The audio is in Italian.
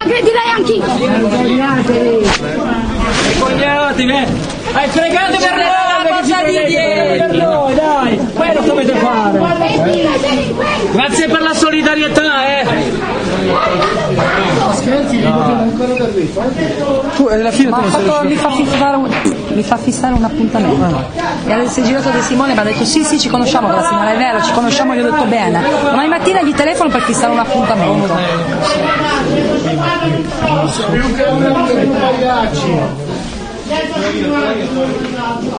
direi anch'io. Vergognatevi! Fregate per la cosa di ieri! Per noi, dai! Quello dovete fare! Grazie per la solidarietà, Tu alla fine mi fa fissare un appuntamento. E adesso si è girato De Simone e mi ha detto sì, ci conosciamo con la signora, è vero, ci conosciamo, gli ho detto bene. Domani mattina gli telefono per fissare un appuntamento.